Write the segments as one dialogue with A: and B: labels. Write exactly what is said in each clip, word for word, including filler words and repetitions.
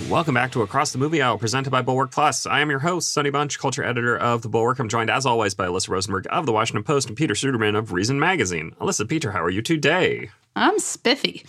A: Welcome back to Across the Movie Hour, presented by Bulwark Plus. I am your host, Sonny Bunch, culture editor of The Bulwark. I'm joined, as always, by Alyssa Rosenberg of The Washington Post and Peter Suderman of Reason Magazine. Alyssa, Peter, how are you today?
B: I'm spiffy.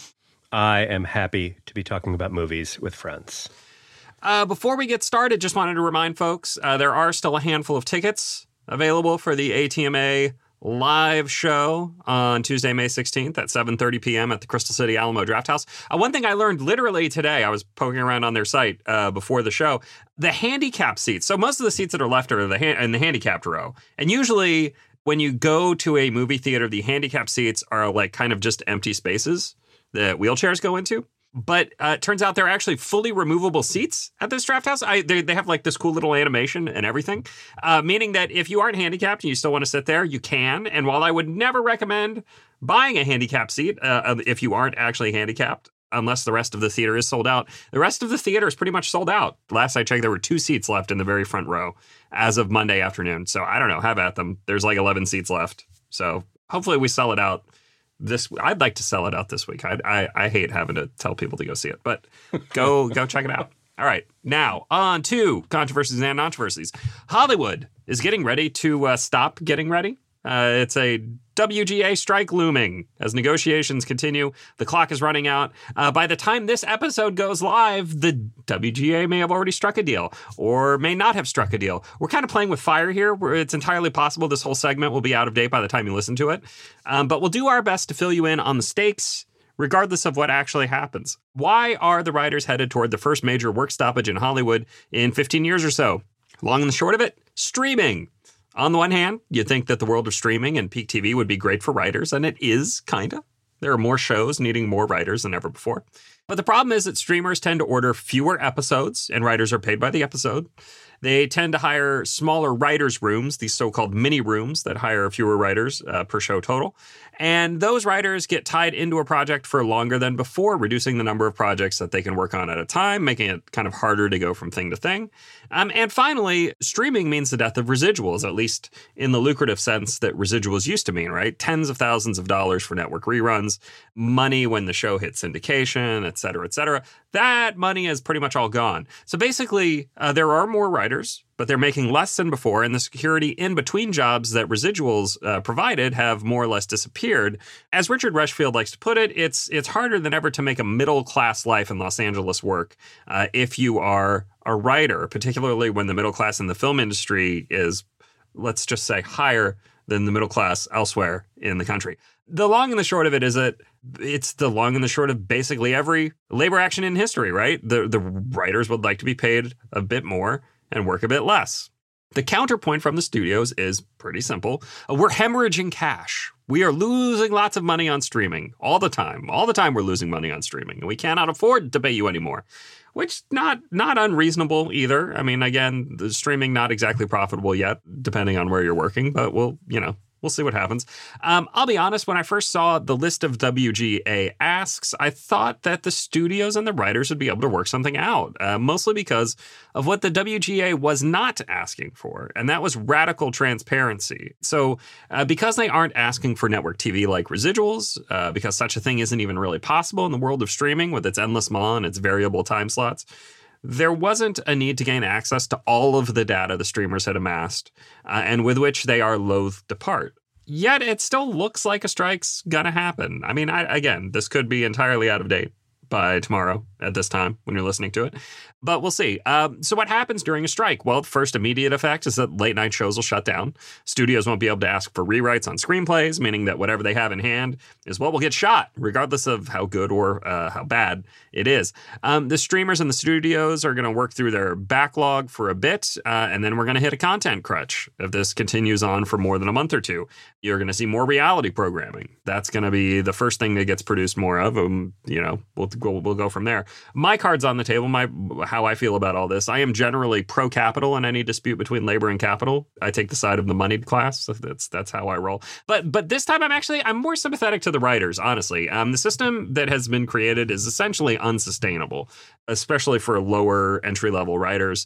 C: I am happy to be talking about movies with friends.
A: Uh, before we get started, just wanted to remind folks, uh, there are still a handful of tickets available for the A T M A live show on Tuesday, May sixteenth at seven thirty p.m. at the Crystal City Alamo Drafthouse. Uh, one thing I learned literally today, I was poking around on their site uh, before the show, the handicap seats. So most of the seats that are left are the ha- in the handicapped row. And usually when you go to a movie theater, the handicapped seats are like kind of just empty spaces that wheelchairs go into. But uh, it turns out they're actually fully removable seats at this draft house. I, they, they have like this cool little animation and everything, uh, meaning that if you aren't handicapped and you still want to sit there, you can. And while I would never recommend buying a handicapped seat uh, if you aren't actually handicapped, unless the rest of the theater is sold out, the rest of the theater is pretty much sold out. Last I checked, there were two seats left in the very front row as of Monday afternoon. So I don't know, have at them. There's like eleven seats left. So hopefully we sell it out. This I'd like to sell it out this week. I, I I hate having to tell people to go see it, but go go check it out. All right, now on to controversies and controversies. Hollywood is getting ready to uh, stop getting ready. Uh, it's a W G A strike looming as negotiations continue. The clock is running out. Uh, by the time this episode goes live, the W G A may have already struck a deal or may not have struck a deal. We're kind of playing with fire here. Where it's entirely possible this whole segment will be out of date by the time you listen to it. Um, but we'll do our best to fill you in on the stakes, regardless of what actually happens. Why are the writers headed toward the first major work stoppage in Hollywood in fifteen years or so? Long and the short of it, streaming. On the one hand, you'd think that the world of streaming and peak T V would be great for writers, and it is, kind of. There are more shows needing more writers than ever before. But the problem is that streamers tend to order fewer episodes, and writers are paid by the episode. They tend to hire smaller writers' rooms, these so-called mini rooms that hire fewer writers uh, per show total. And those writers get tied into a project for longer than before, reducing the number of projects that they can work on at a time, making it kind of harder to go from thing to thing. Um, and finally, streaming means the death of residuals, at least in the lucrative sense that residuals used to mean, right? Tens of thousands of dollars for network reruns, money when the show hits syndication, et cetera, et cetera. That money is pretty much all gone. So basically, uh, there are more writers, but they're making less than before, and the security in between jobs that residuals uh, provided have more or less disappeared. As Richard Rushfield likes to put it, it's it's harder than ever to make a middle-class life in Los Angeles work uh, if you are a writer, particularly when the middle class in the film industry is, let's just say, higher than the middle class elsewhere in the country. The long and the short of it is that it's the long and the short of basically every labor action in history, right? The the writers would like to be paid a bit more and work a bit less. The counterpoint from the studios is pretty simple. We're hemorrhaging cash. We are losing lots of money on streaming all the time. All the time we're losing money on streaming, and we cannot afford to pay you anymore, which not not unreasonable either. I mean, again, the streaming not exactly profitable yet, depending on where you're working, but we'll, you know, we'll see what happens. Um, I'll be honest, when I first saw the list of W G A asks, I thought that the studios and the writers would be able to work something out, uh, mostly because of what the W G A was not asking for, and that was radical transparency. So uh, because they aren't asking for network T V like residuals, uh, because such a thing isn't even really possible in the world of streaming with its endless M A and its variable time slots, there wasn't a need to gain access to all of the data the streamers had amassed uh, and with which they are loath to part. Yet it still looks like a strike's gonna happen. I mean, I, again, this could be entirely out of date by tomorrow at this time when you're listening to it. But we'll see. Um, so what happens during a strike? Well, the first immediate effect is that late night shows will shut down. Studios won't be able to ask for rewrites on screenplays, meaning that whatever they have in hand is what will get shot, regardless of how good or uh, how bad it is. Um, the streamers and the studios are going to work through their backlog for a bit, uh, and then we're going to hit a content crunch if this continues on for more than a month or two. You're going to see more reality programming. That's going to be the first thing that gets produced more of. Um, you know, we'll, we'll we'll go from there. My card's on the table. My how I feel about all this. I am generally pro-capital in any dispute between labor and capital. I take the side of the moneyed class. That's that's how I roll. But but this time I'm actually I'm more sympathetic to the writers, honestly. Um, the system that has been created is essentially unsustainable, especially for lower entry-level writers.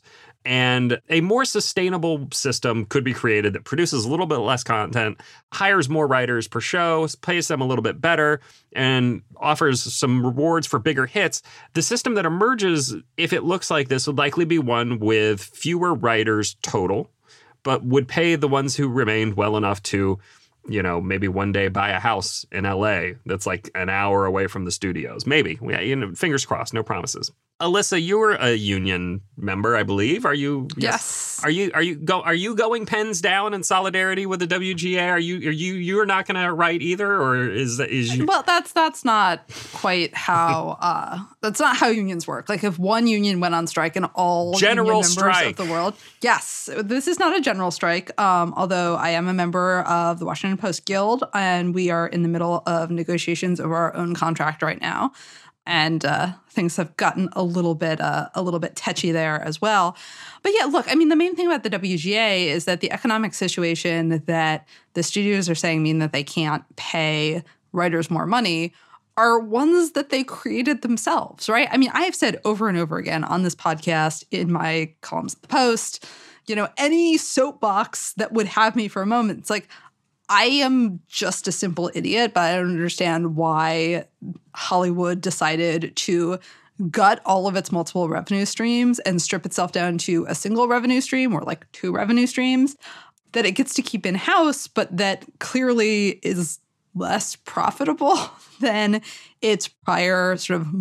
A: And a more sustainable system could be created that produces a little bit less content, hires more writers per show, pays them a little bit better, and offers some rewards for bigger hits. The system that emerges, if it looks like this, would likely be one with fewer writers total, but would pay the ones who remained well enough to, you know, maybe one day buy a house in L A that's like an hour away from the studios. Maybe. We, you know, fingers crossed, no promises. Alyssa, you were a union member, I believe. Are you?
B: Yes.
A: Are you? Are you go? Are you going pens down in solidarity with the W G A? Are you? Are you? You're not going to write either, or is that is you?
B: Well, that's that's not quite how uh, that's not how unions work. Like if one union went on strike and all
A: general
B: union members
A: strike
B: of the world, yes, this is not a general strike. Um, although I am a member of the Washington Post Guild, and we are in the middle of negotiations over our own contract right now. And uh, things have gotten a little bit uh, a little bit tetchy there as well. But yeah, look, I mean, the main thing about the W G A is that the economic situation that the studios are saying mean that they can't pay writers more money are ones that they created themselves, right? I mean, I have said over and over again on this podcast, in my columns at the Post, you know, any soapbox that would have me for a moment, it's like, I am just a simple idiot, but I don't understand why Hollywood decided to gut all of its multiple revenue streams and strip itself down to a single revenue stream or like two revenue streams that it gets to keep in-house, but that clearly is less profitable than its prior sort of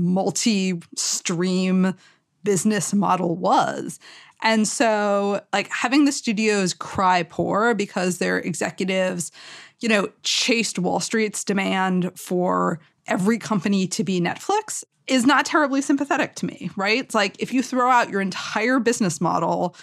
B: multi-stream business model was. And so, like, having the studios cry poor because their executives, you know, chased Wall Street's demand for every company to be Netflix is not terribly sympathetic to me, right? It's like if you throw out your entire business model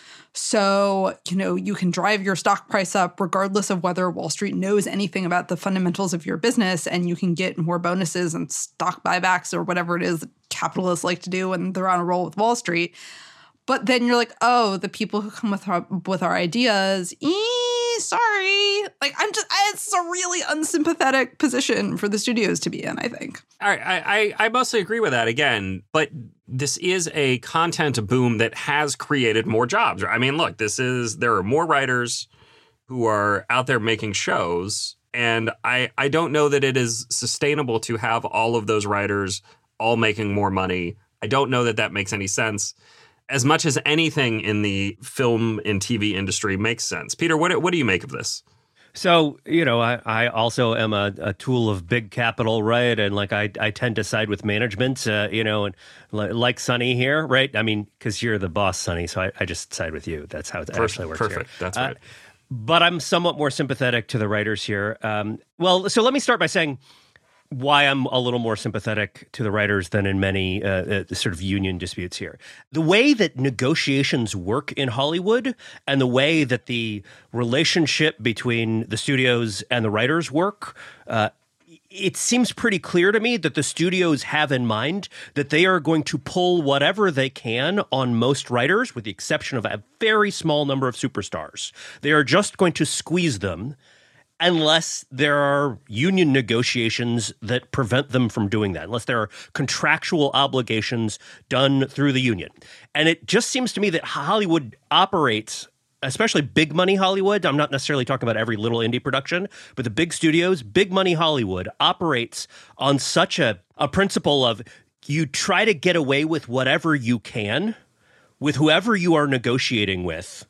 B: so, you know, you can drive your stock price up regardless of whether Wall Street knows anything about the fundamentals of your business, and you can get more bonuses and stock buybacks or whatever it is that capitalists like to do when they're on a roll with Wall Street. But then you're like, oh, the people who come with our, with our ideas, ee, sorry. Like, I'm just, it's a really unsympathetic position for the studios to be in, I think.
A: All right, I, I, I mostly agree with that again, but this is a content boom that has created more jobs. I mean, look, this is, there are more writers who are out there making shows, and I, I don't know that it is sustainable to have all of those writers all making more money. I don't know that that makes any sense. As much as anything in the film and T V industry makes sense. Peter, what what do you make of this?
C: So, you know, I, I also am a, a tool of big capital, right? And like I, I tend to side with management, uh, you know, and li- like Sonny here, right? I mean, because you're the boss, Sonny, so I, I just side with you. That's how it
A: Perfect,
C: actually works
A: Perfect,
C: here.
A: That's right.
C: Uh, but I'm somewhat more sympathetic to the writers here. Um, well, so let me start by saying why I'm a little more sympathetic to the writers than in many uh, uh, sort of union disputes here. The way that negotiations work in Hollywood and the way that the relationship between the studios and the writers work, uh, it seems pretty clear to me that the studios have in mind that they are going to pull whatever they can on most writers, with the exception of a very small number of superstars. They are just going to squeeze them unless there are union negotiations that prevent them from doing that, unless there are contractual obligations done through the union. And it just seems to me that Hollywood operates, especially big money Hollywood, I'm not necessarily talking about every little indie production, but the big studios, big money Hollywood operates on such a, a principle of you try to get away with whatever you can with whoever you are negotiating with,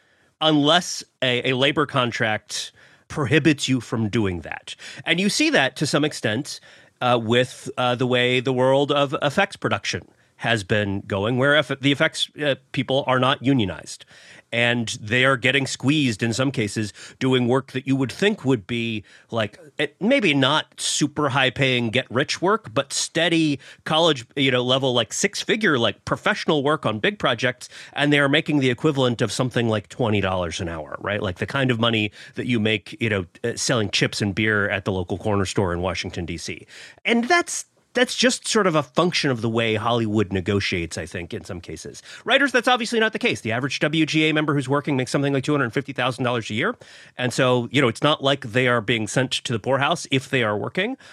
C: unless a, a labor contract prohibits you from doing that. And you see that to some extent uh, with uh, the way the world of effects production has been going, where eff- the effects uh, people are not unionized. And they are getting squeezed in some cases doing work that you would think would be like, it, maybe not super high paying, get rich work, but steady college, you know, level, like six figure, like professional work on big projects. And they are making the equivalent of something like twenty dollars an hour, right? Like the kind of money that you make, you know, uh, selling chips and beer at the local corner store in Washington, D C. And that's, That's just sort of a function of the way Hollywood negotiates, I think, in some cases. Writers, that's obviously not the case. The average W G A member who's working makes something like two hundred fifty thousand dollars a year. And so, you know, it's not like they are being sent to the poorhouse if they are working.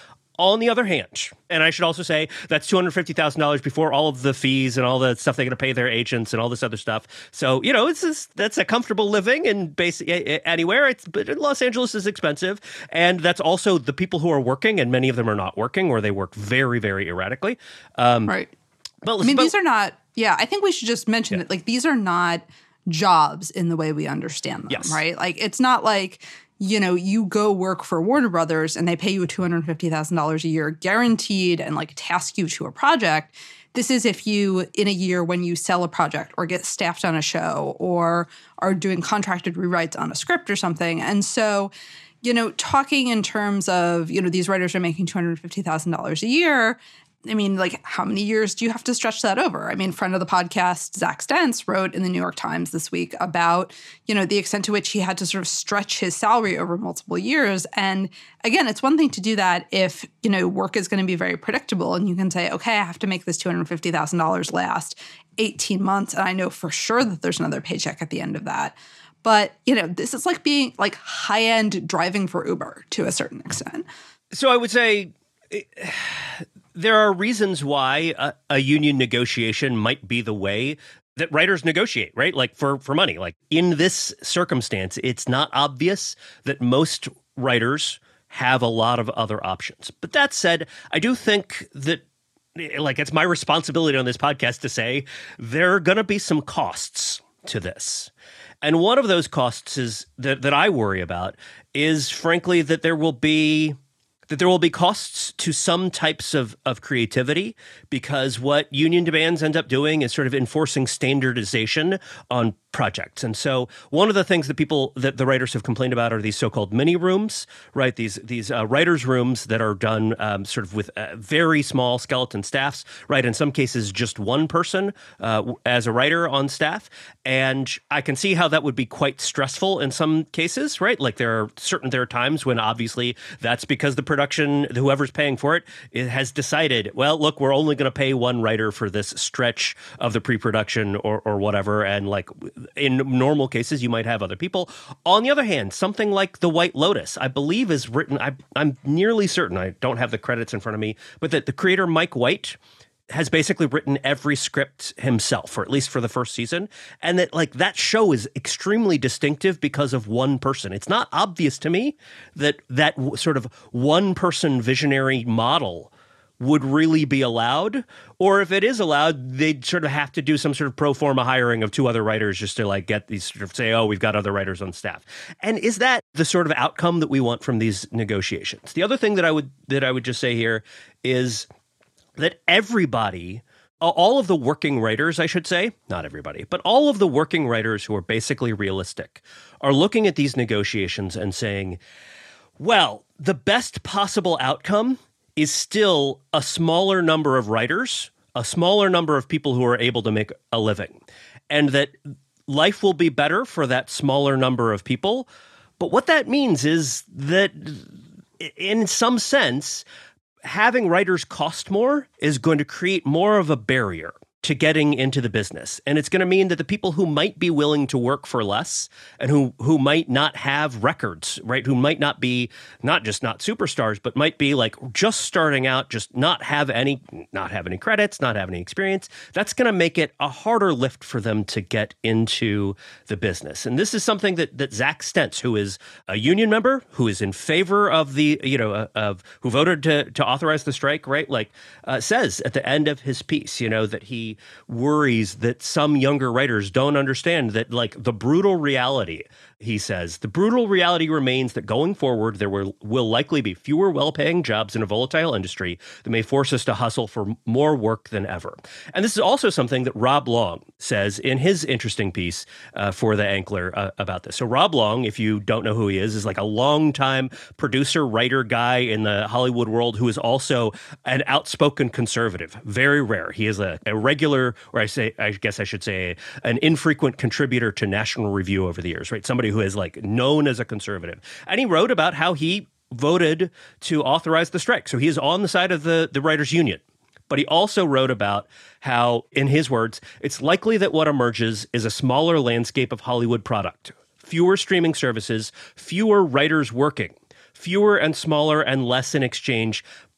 C: On the other hand, and I should also say that's two hundred fifty thousand dollars before all of the fees and all the stuff they're going to pay their agents and all this other stuff. So, you know, it's just, that's a comfortable living in basically anywhere. It's, but Los Angeles is expensive. And that's also the people who are working, and many of them are not working, or they work very, very erratically. Um,
B: right.
C: But,
B: I mean,
C: but,
B: these are not, yeah, I think we should just mention
C: yeah.
B: that, like, these are not jobs in the way we understand them,
C: yes.
B: right? Like, it's not like, you know, you go work for Warner Brothers and they pay you two hundred fifty thousand dollars a year guaranteed and like task you to a project. This is if you, in a year when you sell a project or get staffed on a show or are doing contracted rewrites on a script or something. And so, you know, talking in terms of, you know, these writers are making two hundred fifty thousand dollars a year. I mean, like, how many years do you have to stretch that over? I mean, friend of the podcast, Zach Stentz, wrote in the New York Times this week about, you know, the extent to which he had to sort of stretch his salary over multiple years. And again, it's one thing to do that if, you know, work is going to be very predictable and you can say, okay, I have to make this two hundred fifty thousand dollars last eighteen months. And I know for sure that there's another paycheck at the end of that. But, you know, this is like being like high-end driving for Uber to a certain extent.
C: So I would say there are reasons why a, a union negotiation might be the way that writers negotiate, right? Like for, for money. Like in this circumstance, it's not obvious that most writers have a lot of other options. But that said, I do think that, like, it's my responsibility on this podcast to say there are going to be some costs to this. And one of those costs is that, that I worry about is, frankly, that there will be that there will be costs to some types of, of creativity, because what union demands end up doing is sort of enforcing standardization on projects. And so one of the things that people, that the writers have complained about are these so-called mini rooms, right? These these uh, writers' rooms that are done um, sort of with uh, very small skeleton staffs, right? In some cases, just one person uh, as a writer on staff. And I can see how that would be quite stressful in some cases, right? Like there are certain, there are times when obviously that's because the production, whoever's paying for it, it has decided, well, look, we're only going to pay one writer for this stretch of the pre-production or, or whatever. And like, in normal cases, you might have other people. On the other hand, something like The White Lotus, I believe is written, I, I'm nearly certain, I don't have the credits in front of me, but that the creator, Mike White, has basically written every script himself, or at least for the first season. And that like that show is extremely distinctive because of one person. It's not obvious to me that that w- sort of one person visionary model would really be allowed, or if it is allowed, they'd sort of have to do some sort of pro forma hiring of two other writers just to like get these sort of say, oh, we've got other writers on staff. And is that the sort of outcome that we want from these negotiations? The other thing that I would that I would just say here is that everybody, all of the working writers, I should say, not everybody, but all of the working writers who are basically realistic are looking at these negotiations and saying, well, the best possible outcome is still a smaller number of writers, a smaller number of people who are able to make a living, and that life will be better for that smaller number of people. But what that means is that in some sense, having writers cost more is going to create more of a barrier to getting into the business. And it's going to mean that the people who might be willing to work for less and who who might not have records, right, who might not be not just not superstars, but might be like just starting out, just not have any, not have any credits, not have any experience, that's going to make it a harder lift for them to get into the business. And this is something that that Zach Stentz, who is a union member, who is in favor of the, you know, uh, of who voted to to authorize the strike, right, like uh, says at the end of his piece, you know, that he worries that some younger writers don't understand that, like, the brutal reality, he says, the brutal reality remains that going forward, there will, will likely be fewer well-paying jobs in a volatile industry that may force us to hustle for more work than ever. And this is also something that Rob Long says in his interesting piece uh, for The Ankler uh, about this. So Rob Long, if you don't know who he is, is like a longtime producer, writer guy in the Hollywood world who is also an outspoken conservative. Very rare. He is a, a regular, or I say, I guess I should say, an infrequent contributor to National Review over the years, right? Somebody who is like known as a conservative. And he wrote about how he voted to authorize the strike. So he is on the side of the, the writers' union. But he also wrote about how, in his words, it's likely that what emerges is a smaller landscape of Hollywood product. Fewer streaming services, fewer writers working, fewer and smaller and less in exchange,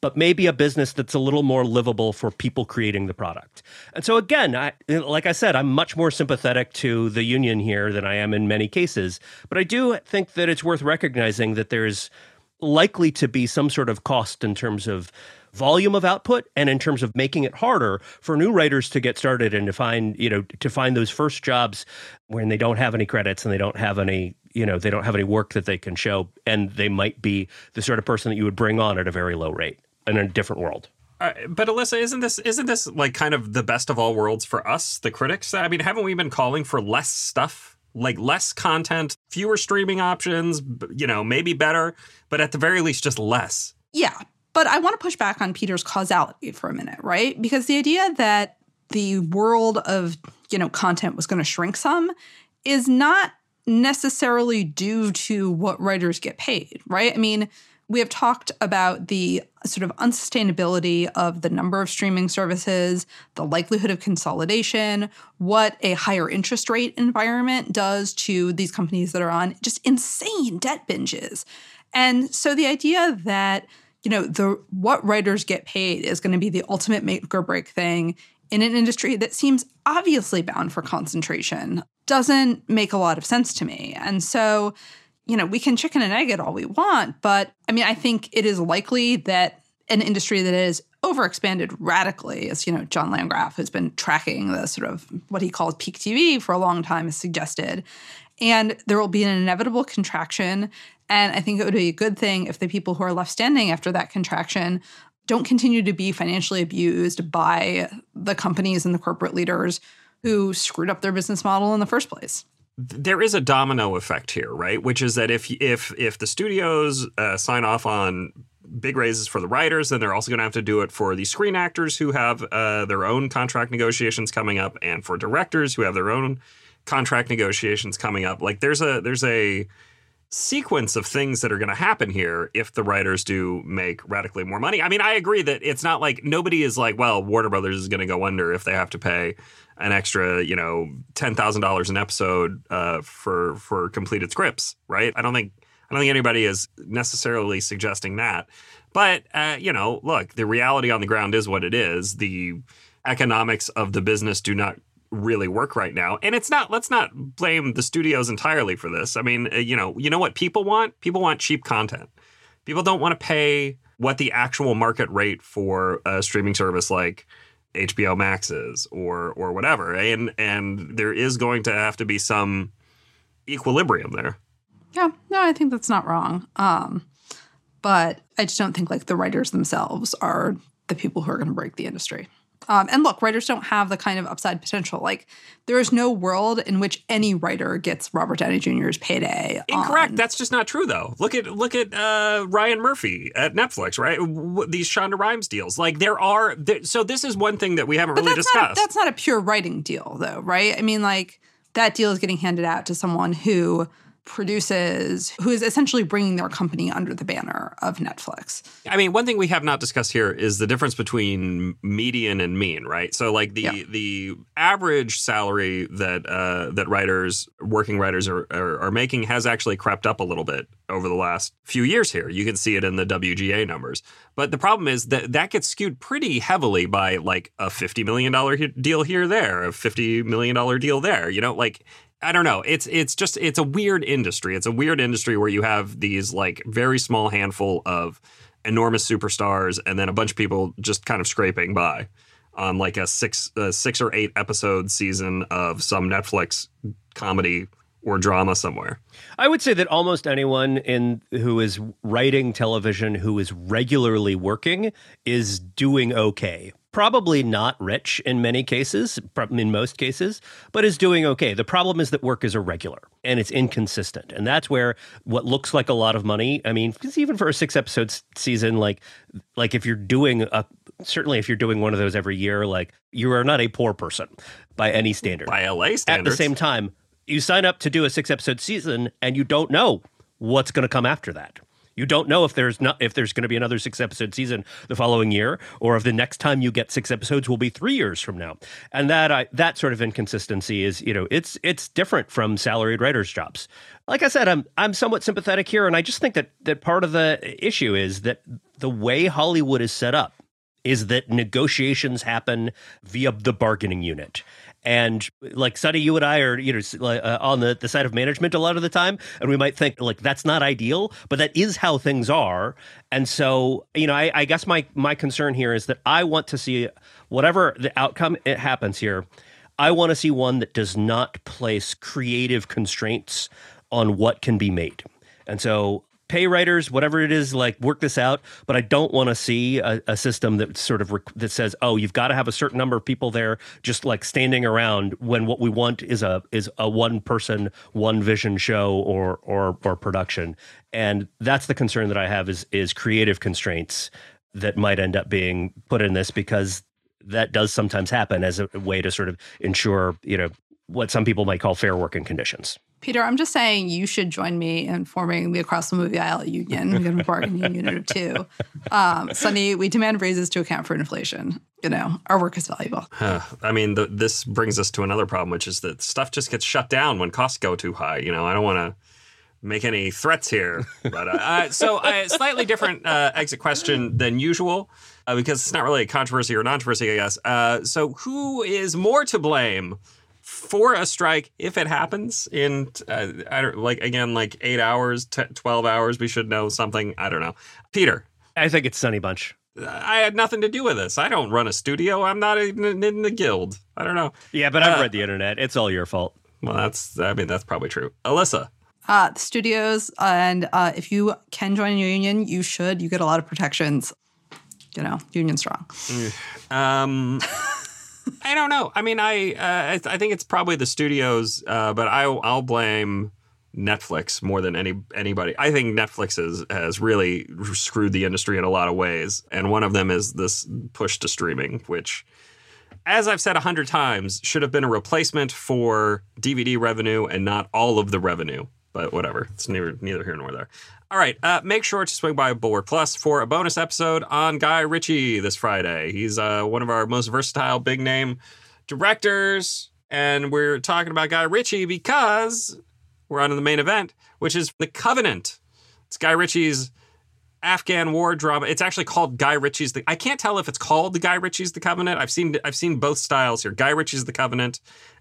C: but maybe a business that's a little more livable for people creating the product. And so again, I, like I said, I'm much more sympathetic to the union here than I am in many cases. But I do think that it's worth recognizing that there's likely to be some sort of cost in terms of volume of output and in terms of making it harder for new writers to get started and to find, you know, to find those first jobs when they don't have any credits and they don't have any, you know, they don't have any work that they can show. And they might be the sort of person that you would bring on at a very low rate in a different world.
A: Uh, but Alyssa, isn't this isn't this like kind of the best of all worlds for us, the critics? I mean, haven't we been calling for less stuff, like less content, fewer streaming options, you know, maybe better, but at the very least, just less?
B: Yeah. But I want to push back on Peter's causality for a minute, right? Because the idea that the world of, you know, content was going to shrink some is not necessarily due to what writers get paid, right? I mean, we have talked about the sort of unsustainability of the number of streaming services, the likelihood of consolidation, what a higher interest rate environment does to these companies that are on just insane debt binges. And so the idea that, you know, the what writers get paid is going to be the ultimate make or break thing in an industry that seems obviously bound for concentration doesn't make a lot of sense to me. And so, you know, we can chicken and egg it all we want, but I mean, I think it is likely that an industry that is overexpanded radically, as, you know, John Landgraf has been tracking the sort of what he calls peak T V for a long time, has suggested. And there will be an inevitable contraction. And I think it would be a good thing if the people who are left standing after that contraction don't continue to be financially abused by the companies and the corporate leaders who screwed up their business model in the first place.
A: There is a domino effect here, right? Which is that if if if the studios uh, sign off on big raises for the writers, then they're also going to have to do it for the screen actors who have uh, their own contract negotiations coming up, and for directors who have their own contract negotiations coming up. Like there's a there's a sequence of things that are going to happen here if the writers do make radically more money. I mean, I agree that it's not like nobody is like, well, Warner Brothers is going to go under if they have to pay an extra, you know, ten thousand dollars an episode uh, for for completed scripts, right? I don't think I don't think anybody is necessarily suggesting that. But, uh, you know, look, the reality on the ground is what it is. The economics of the business do not really work right now. And it's not, let's not blame the studios entirely for this. I mean, uh, you know, you know what people want? People want cheap content. People don't want to pay what the actual market rate for a streaming service like H B O Max is or or whatever. And and there is going to have to be some equilibrium there.
B: Yeah, no, I think that's not wrong. Um, but I just don't think like the writers themselves are the people who are going to break the industry. Um, and look, writers don't have the kind of upside potential. Like, there is no world in which any writer gets Robert Downey Junior's payday.
A: Incorrect.
B: On...
A: That's just not true, though. Look at look at uh, Ryan Murphy at Netflix, right? W- these Shonda Rhimes deals. Like, there are. There, so this is one thing that we haven't
B: but
A: really
B: that's
A: discussed.
B: Not, that's not a pure writing deal, though, right? I mean, like, that deal is getting handed out to someone who produces, who is essentially bringing their company under the banner of Netflix.
A: I mean, one thing we have not discussed here is the difference between median and mean, right? So, like the
B: yeah.
A: the average salary that uh, that writers, working writers, are, are are making has actually crept up a little bit over the last few years. Here, you can see it in the W G A numbers. But the problem is that that gets skewed pretty heavily by like a fifty million dollars deal here, there, a fifty million dollars deal there. You know, like. I don't know. It's it's just it's a weird industry. It's a weird industry where you have these like very small handful of enormous superstars and then a bunch of people just kind of scraping by on like a six a six or eight episode season of some Netflix comedy or drama somewhere.
C: I would say that almost anyone in who is writing television who is regularly working is doing okay. Probably not rich in many cases, in most cases, but is doing okay. The problem is that work is irregular and it's inconsistent. And that's where what looks like a lot of money, I mean, because even for a six episode season, like like if you're doing a, certainly if you're doing one of those every year, like you are not a poor person by any standard.
A: By L A standards.
C: At the same time, you sign up to do a six episode season and you don't know what's going to come after that. You don't know if there's not if there's going to be another six episode season the following year, or if the next time you get six episodes will be three years from now. And that I, that sort of inconsistency is, you know, it's it's different from salaried writers' jobs. Like I said, I'm I'm somewhat sympathetic here, and I just think that that part of the issue is that the way Hollywood is set up is that negotiations happen via the bargaining unit. And like Sonny, you and I are, you know, uh, on the, the side of management a lot of the time, and we might think like that's not ideal, but that is how things are. And so, you know, I, I guess my my concern here is that I want to see whatever the outcome it happens here. I want to see one that does not place creative constraints on what can be made. And so pay writers, whatever it is, like work this out. But I don't want to see a, a system that sort of rec- that says, oh, you've got to have a certain number of people there just like standing around when what we want is a is a one person, one vision show or or or production. And that's the concern that I have is is creative constraints that might end up being put in this, because that does sometimes happen as a way to sort of ensure, you know, what some people might call fair working conditions.
B: Peter, I'm just saying you should join me in forming the Across the Movie Aisle Union. We're going to bargaining unit of two. Um, Sonny, we demand raises to account for inflation. You know, our work is valuable.
A: Huh. I mean, the, this brings us to another problem, which is that stuff just gets shut down when costs go too high. You know, I don't want to make any threats here. But uh, uh, so a slightly different uh, exit question than usual, uh, because it's not really a controversy or non-controversy, I guess. Uh, so who is more to blame for a strike if it happens in, uh, I don't like, again, like eight hours, t- twelve hours? We should know something. I don't know. Peter.
C: I think it's Sonny Bunch.
A: I had nothing to do with this. I don't run a studio. I'm not in, in the guild. I don't know.
C: Yeah, but I've
A: uh,
C: read the internet. It's all your fault.
A: Well, that's, I mean, that's probably true. Alyssa.
B: Uh, the studios, and uh, if you can join your union, you should. You get a lot of protections. You know, union strong.
A: Um... I don't know. I mean, I uh, I think it's probably the studios, uh, but I, I'll blame Netflix more than any anybody. I think Netflix has, has really screwed the industry in a lot of ways, and one of them is this push to streaming, which, as I've said a hundred times, should have been a replacement for D V D revenue and not all of the revenue. But whatever, it's neither, neither here nor there. All right, uh, make sure to swing by Bulwark Plus for a bonus episode on Guy Ritchie this Friday. He's uh, one of our most versatile big name directors, and we're talking about Guy Ritchie because we're on to the main event, which is The Covenant. It's Guy Ritchie's Afghan war drama. It's actually called Guy Ritchie's The... I can't tell if it's called the Guy Ritchie's The Covenant. I've seen I've seen both styles here. Guy Ritchie's The Covenant,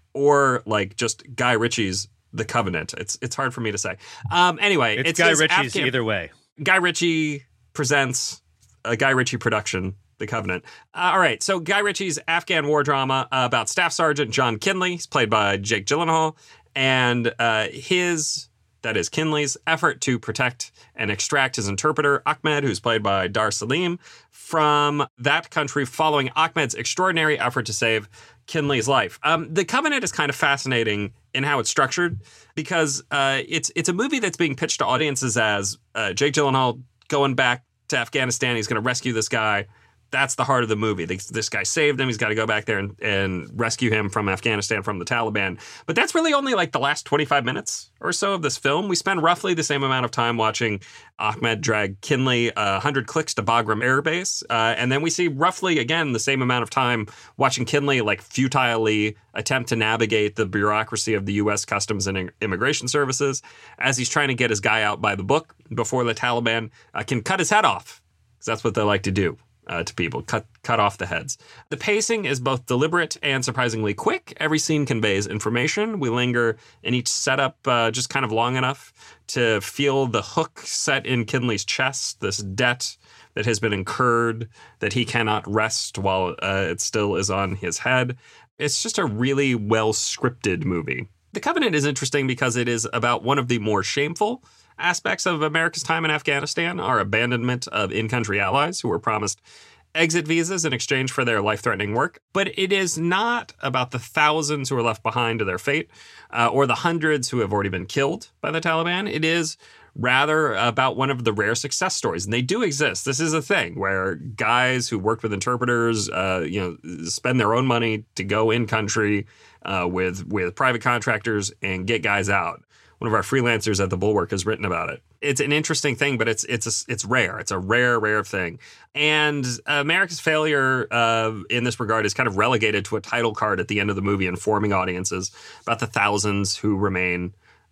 A: or like just Guy Ritchie's The Covenant. It's it's hard for me to say. Um, anyway,
C: it's,
A: it's
C: Guy Ritchie's
A: Afghan,
C: either way.
A: Guy Ritchie presents a Guy Ritchie production, The Covenant. Uh, all right, so Guy Ritchie's Afghan war drama uh, about Staff Sergeant John Kinley. He's played by Jake Gyllenhaal, and uh, his, that is Kinley's, effort to protect and extract his interpreter, Ahmed, who's played by Dar Salim, from that country following Ahmed's extraordinary effort to save Kinley's life. Um, the Covenant is kind of fascinating in how it's structured, because uh, it's it's a movie that's being pitched to audiences as uh, Jake Gyllenhaal going back to Afghanistan. He's going to rescue this guy. That's the heart of the movie. This, this guy saved him. He's got to go back there and, and rescue him from Afghanistan, from the Taliban. But that's really only like the last twenty-five minutes or so of this film. We spend roughly the same amount of time watching Ahmed drag Kinley uh, one hundred clicks to Bagram Air Base. Uh, and then we see roughly, again, the same amount of time watching Kinley like futilely attempt to navigate the bureaucracy of the U S Customs and Immigration Services as he's trying to get his guy out by the book before the Taliban uh, can cut his head off, because that's what they like to do. Uh, to people, cut cut off the heads. The pacing is both deliberate and surprisingly quick. Every scene conveys information. We linger in each setup uh, just kind of long enough to feel the hook set in Kinley's chest, this debt that has been incurred, that he cannot rest while uh, it still is on his head. It's just a really well-scripted movie. The Covenant is interesting because it is about one of the more shameful aspects of America's time in Afghanistan, our abandonment of in-country allies who were promised exit visas in exchange for their life-threatening work. But it is not about the thousands who are left behind to their fate, uh, or the hundreds who have already been killed by the Taliban. It is rather about one of the rare success stories. And they do exist. This is a thing where guys who worked with interpreters, uh, you know, spend their own money to go in-country uh, with, with private contractors and get guys out. One of our freelancers at the Bulwark has written about it. It's an interesting thing, but it's it's a, it's rare. It's a rare, rare thing. And America's failure uh, in this regard is kind of relegated to a title card at the end of the movie, informing audiences about the thousands who remain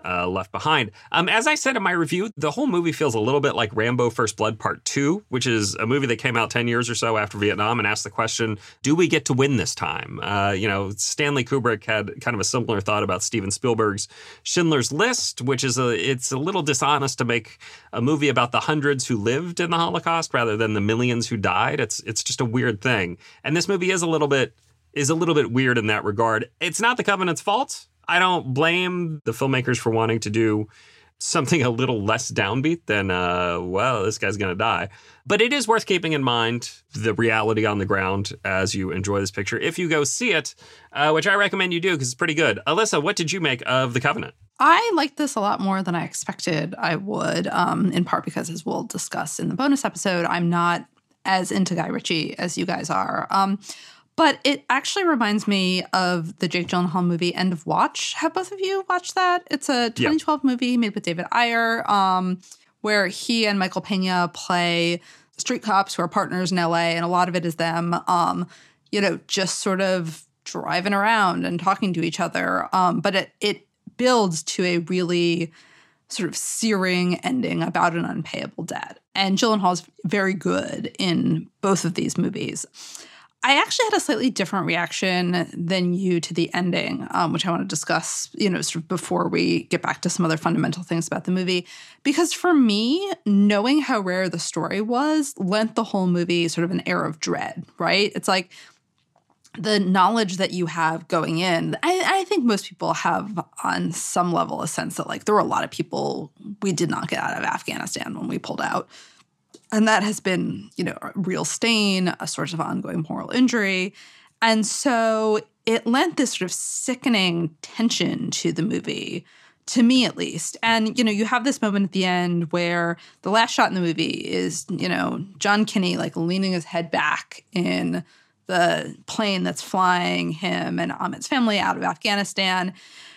A: uh, Left Behind. Um, as I said in my review, the whole movie feels a little bit like Rambo First Blood Part two, which is a movie that came out ten years or so after Vietnam and asked the question, do we get to win this time? Uh, you know, Stanley Kubrick had kind of a similar thought about Steven Spielberg's Schindler's List, which is a, it's a little dishonest to make a movie about the hundreds who lived in the Holocaust rather than the millions who died. It's, it's just a weird thing. And this movie is a little bit, is a little bit weird in that regard. It's not the Covenant's fault. I don't blame the filmmakers for wanting to do something a little less downbeat than, uh, well, this guy's going to die. But it is worth keeping in mind the reality on the ground as you enjoy this picture. If you go see it, uh, which I recommend you do because it's pretty good. Alyssa, what did you make of The Covenant?
B: I liked this a lot more than I expected I would, um, in part because, as we'll discuss in the bonus episode, I'm not as into Guy Ritchie as you guys are. Um, But it actually reminds me of the Jake Gyllenhaal movie End of Watch. Have both of you watched that? It's a twenty twelve yeah. movie made with David Ayer, um, where he and Michael Pena play street cops who are partners in L A, and a lot of it is them, um, you know, just sort of driving around and talking to each other. Um, but it it builds to a really sort of searing ending about an unpayable debt. And Gyllenhaal is very good in both of these movies. I actually had a slightly different reaction than you to the ending, um, which I want to discuss, you know, sort of before we get back to some other fundamental things about the movie. Because for me, knowing how rare the story was lent the whole movie sort of an air of dread, right? It's like the knowledge that you have going in. I, I think most people have on some level a sense that like there were a lot of people we did not get out of Afghanistan when we pulled out. And that has been, you know, a real stain, a source of ongoing moral injury. And so it lent this sort of sickening tension to the movie, to me at least. And, you know, you have this moment at the end where the last shot in the movie is, you know, John Kinney like leaning his head back in the plane that's flying him and Ahmed's family out of Afghanistan.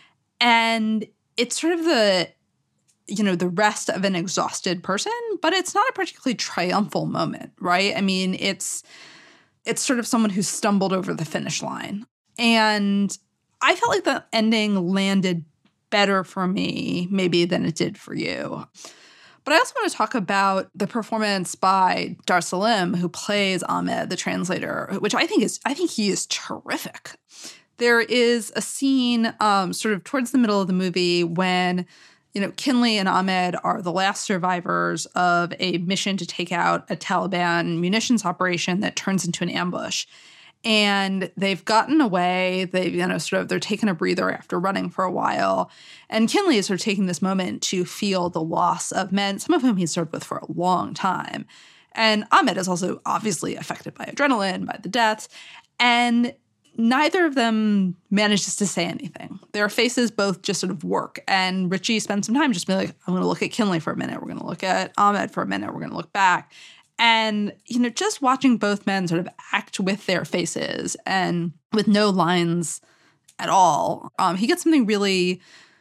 B: And it's sort of the, you know, the rest of an exhausted person, but it's not a particularly triumphal moment, right? I mean, it's it's sort of someone who stumbled over the finish line. And I felt like the ending landed better for me, maybe, than it did for you. But I also want to talk about the performance by Dar Salim, who plays Ahmed, the translator, which I think is, I think he is terrific. There is a scene um, sort of towards the middle of the movie when, you know, Kinley and Ahmed are the last survivors of a mission to take out a Taliban munitions operation that turns into an ambush. And they've gotten away. They, you know, sort of, they're taking a breather after running for a while. And Kinley is sort of taking this moment to feel the loss of men, some of whom he's served with for a long time. And Ahmed is also obviously affected by adrenaline, by the deaths. And neither of them manages to say anything. Their faces both just sort of work. And Ritchie spends some time just being like, I'm going to look at Kinley for a minute. We're going to look at Ahmed for a minute. We're going to look back. And, you know, just watching both men sort of act with their faces and with no lines at all, um, he gets something really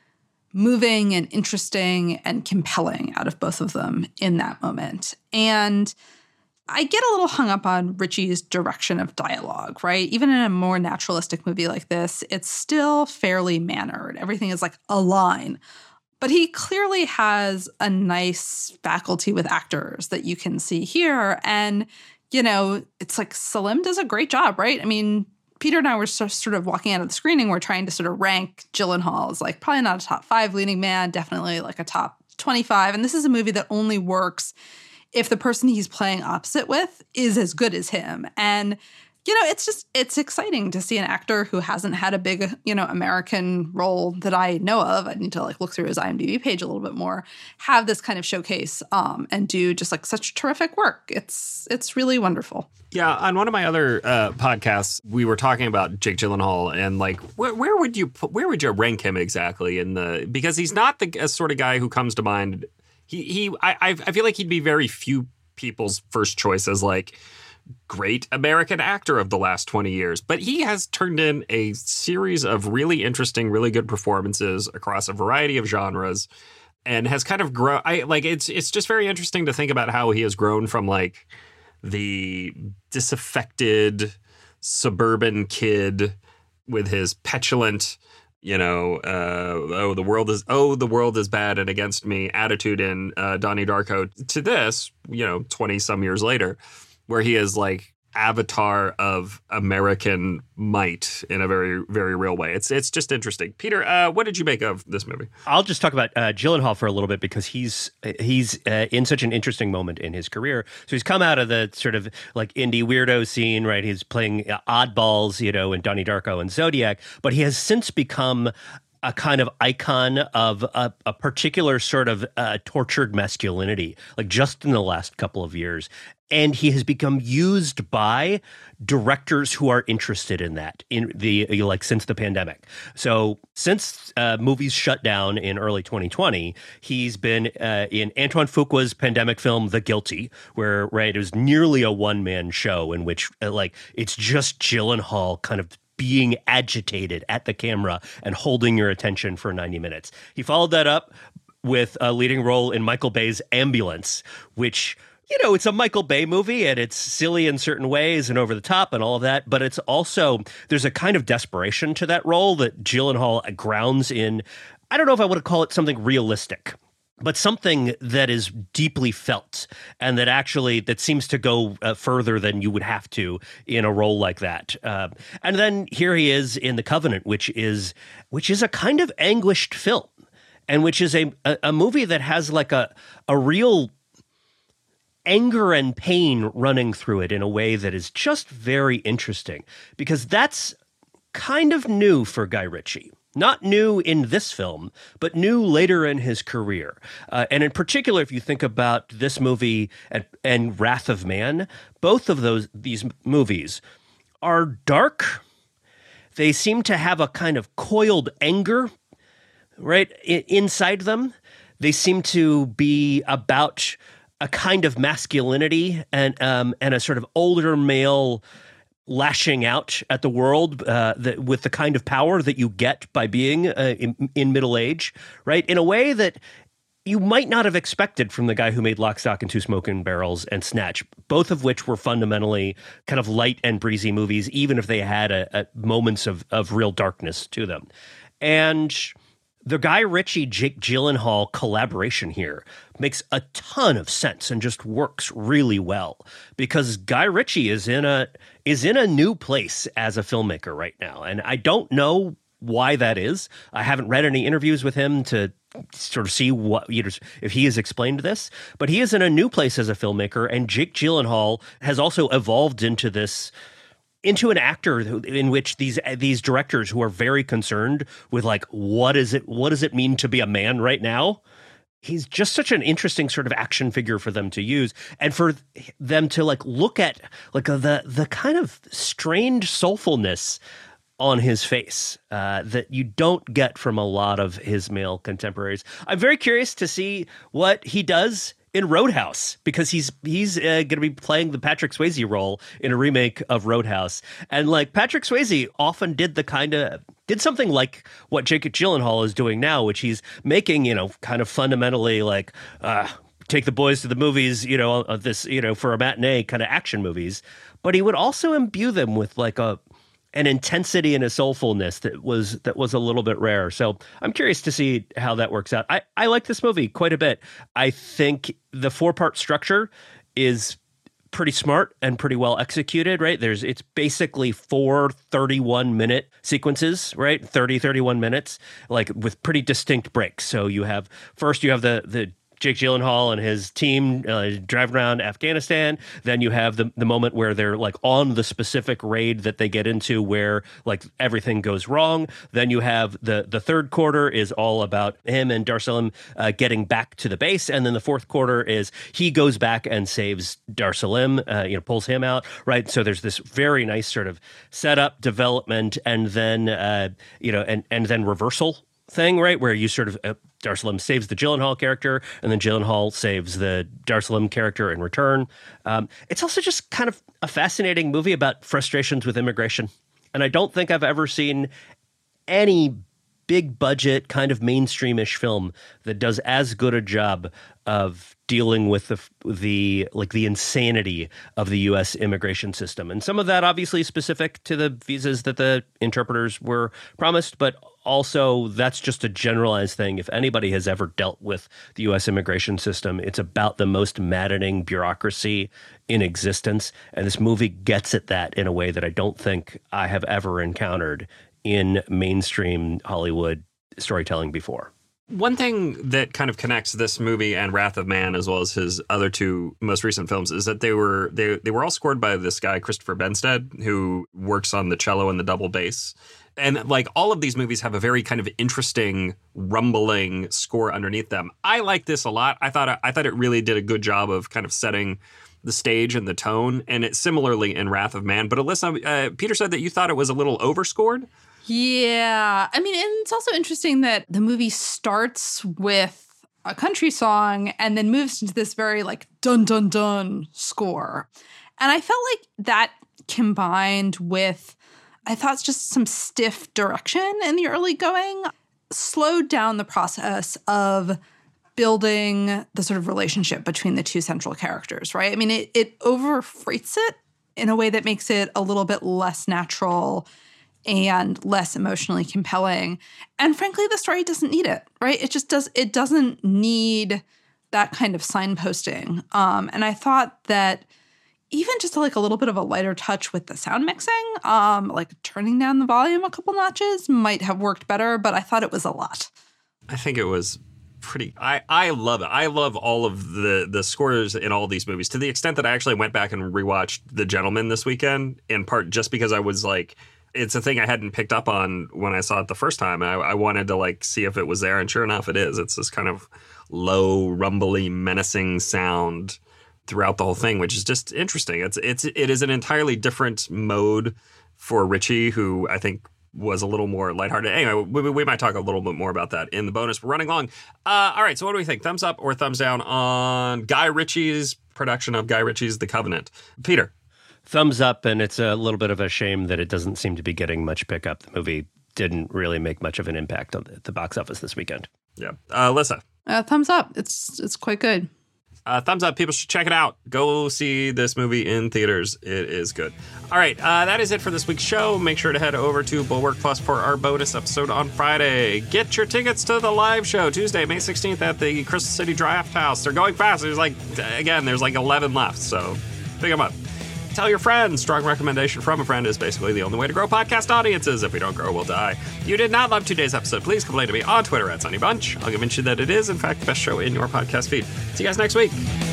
B: moving and interesting and compelling out of both of them in that moment. And I get a little hung up on Ritchie's direction of dialogue, right? Even in a more naturalistic movie like this, it's still fairly mannered. Everything is like a line. But he clearly has a nice faculty with actors that you can see here. And, you know, it's like Salim does a great job, right? I mean, Peter and I were sort of walking out of the screening. We're trying to sort of rank Gyllenhaal as like probably not a top five leading man, definitely like a top twenty-five. And this is a movie that only works if the person he's playing opposite with is as good as him. And, you know, it's just, it's exciting to see an actor who hasn't had a big, you know, American role that I know of. I need to like look through his IMDb page a little bit more, have this kind of showcase um, and do just like such terrific work. It's, it's really wonderful.
A: Yeah. On one of my other uh, podcasts, we were talking about Jake Gyllenhaal and like, where, where would you put, where would you rank him exactly in the, because he's not the sort of guy who comes to mind. He, he, I, I feel like he'd be very few people's first choice as like great American actor of the last twenty years. But he has turned in a series of really interesting, really good performances across a variety of genres and has kind of grown. I like it's, it's just very interesting to think about how he has grown from like the disaffected suburban kid with his petulant, you know, uh, oh, the world is, oh, the world is bad and against me attitude in uh, Donnie Darko to this, you know, twenty some years later, where he is like avatar of American might in a very, very real way. It's it's just interesting. Peter, uh, what did you make of this movie?
C: I'll just talk about uh, Gyllenhaal for a little bit because he's he's uh, in such an interesting moment in his career. So he's come out of the sort of like indie weirdo scene, right? He's playing oddballs, you know, in Donnie Darko and Zodiac, but he has since become a kind of icon of a, a particular sort of uh, tortured masculinity, like just in the last couple of years. And he has become used by directors who are interested in that in the like since the pandemic. So since uh, movies shut down in early twenty twenty, he's been uh, in Antoine Fuqua's pandemic film The Guilty, where right it was nearly a one man show in which uh, like it's just Gyllenhaal kind of being agitated at the camera and holding your attention for ninety minutes. He followed that up with a leading role in Michael Bay's Ambulance, which, you know, it's a Michael Bay movie and it's silly in certain ways and over the top and all of that. But it's also, there's a kind of desperation to that role that Gyllenhaal grounds in, I don't know if I would call it something realistic, but something that is deeply felt and that actually that seems to go uh, further than you would have to in a role like that. Uh, and then here he is in The Covenant, which is which is a kind of anguished film, and which is a a, a movie that has like a a real anger and pain running through it in a way that is just very interesting, because that's kind of new for Guy Ritchie. Not new in this film, but new later in his career. Uh, and in particular, if you think about this movie and, and Wrath of Man, both of those these movies are dark. They seem to have a kind of coiled anger, right, I- inside them. They seem to be about a kind of masculinity and um, and a sort of older male lashing out at the world uh, that, with the kind of power that you get by being uh, in, in middle age, right? In a way that you might not have expected from the guy who made Lock, Stock, and Two Smoking Barrels and Snatch, both of which were fundamentally kind of light and breezy movies, even if they had a, a moments of, of real darkness to them. And the Guy Ritchie, Jake Gyllenhaal collaboration here makes a ton of sense and just works really well, because Guy Ritchie is in a is in a new place as a filmmaker right now, and I don't know why that is. I haven't read any interviews with him to sort of see what, you know, if he has explained this, but he is in a new place as a filmmaker, and Jake Gyllenhaal has also evolved into this. into an actor in which these these directors who are very concerned with like what is it what does it mean to be a man right now? He's just such an interesting sort of action figure for them to use, and for them to like look at like the the kind of strained soulfulness on his face uh, that you don't get from a lot of his male contemporaries. I'm very curious to see what he does in Roadhouse, because he's he's uh, going to be playing the Patrick Swayze role in a remake of Roadhouse. And like Patrick Swayze often did the kind of did something like what Jake Gyllenhaal is doing now, which he's making, you know, kind of fundamentally like uh, take the boys to the movies, you know, uh, this, you know, for a matinee kind of action movies. But he would also imbue them with like a an intensity and a soulfulness that was that was a little bit rare. So I'm curious to see how that works out. I, I like this movie quite a bit. I think the four-part structure is pretty smart and pretty well executed, right? There's it's basically four thirty-one minute sequences, right? thirty, thirty-one minutes, like with pretty distinct breaks. So you have first you have the the Jake Gyllenhaal and his team uh, drive around Afghanistan. Then you have the the moment where they're like on the specific raid that they get into where like everything goes wrong. Then you have the the third quarter is all about him and Dar Salim uh, getting back to the base. And then the fourth quarter is he goes back and saves Dar Salim, uh, you know, pulls him out, right? So there's this very nice sort of setup, development, and then, uh, you know, and, and then reversal thing, right? Where you sort of, uh, Dar Salim saves the Gyllenhaal character, and then Gyllenhaal saves the Dar Salim character in return. Um, it's also just kind of a fascinating movie about frustrations with immigration. And I don't think I've ever seen any big budget kind of mainstreamish film that does as good a job of dealing with the the like the insanity of the U S immigration system. And some of that obviously specific to the visas that the interpreters were promised, but also, that's just a generalized thing. If anybody has ever dealt with the U S immigration system, it's about the most maddening bureaucracy in existence. And this movie gets at that in a way that I don't think I have ever encountered in mainstream Hollywood storytelling before.
A: One thing that kind of connects this movie and Wrath of Man, as well as his other two most recent films, is that they were they they were all scored by this guy, Christopher Benstead, who works on the cello and the double bass. And like all of these movies have a very kind of interesting, rumbling score underneath them. I like this a lot. I thought I thought it really did a good job of kind of setting the stage and the tone. And it similarly in Wrath of Man. But Alyssa, uh, Peter said that you thought it was a little overscored.
B: Yeah. I mean, and it's also interesting that the movie starts with a country song and then moves into this very like dun dun dun score. And I felt like that combined with, I thought, just some stiff direction in the early going slowed down the process of building the sort of relationship between the two central characters, right? I mean, it, it over-freights it in a way that makes it a little bit less natural and less emotionally compelling. And frankly, the story doesn't need it, right? It just does, it doesn't need that kind of signposting. Um, and I thought that even just like a little bit of a lighter touch with the sound mixing, um, like turning down the volume a couple notches might have worked better, but I thought it was a lot.
A: I think it was pretty, I, I love it. I love all of the, the scores in all these movies to the extent that I actually went back and rewatched The Gentleman this weekend, in part just because I was like, it's a thing I hadn't picked up on when I saw it the first time. I, I wanted to like see if it was there, and sure enough, it is. It's this kind of low, rumbly, menacing sound throughout the whole thing, which is just interesting. It's it's it is an entirely different mode for Ritchie, who I think was a little more lighthearted. Anyway, we, we might talk a little bit more about that in the bonus. We're running long. Uh, all right, so what do we think? Thumbs up or thumbs down on Guy Ritchie's production of Guy Ritchie's The Covenant? Peter?
C: Thumbs up, and it's a little bit of a shame that it doesn't seem to be getting much pickup. The movie didn't really make much of an impact on the, the box office this weekend.
A: Yeah. Uh, Alyssa?
B: Uh, thumbs up. It's it's quite good.
A: Uh, thumbs up. People should check it out. Go see this movie in theaters. It is good. All right. Uh, that is it for this week's show. Make sure to head over to Bulwark Plus for our bonus episode on Friday. Get your tickets to the live show Tuesday, May sixteenth at the Crystal City Draft House. They're going fast. There's like, again, there's like eleven left. So pick them up. Tell your friends. Strong recommendation from a friend is basically the only way to grow podcast audiences. If we don't grow, we'll die. You did not love today's episode. Please complain to me on Twitter at Sunny Bunch. I'll convince you that it is, in fact, the best show in your podcast feed. See you guys next week.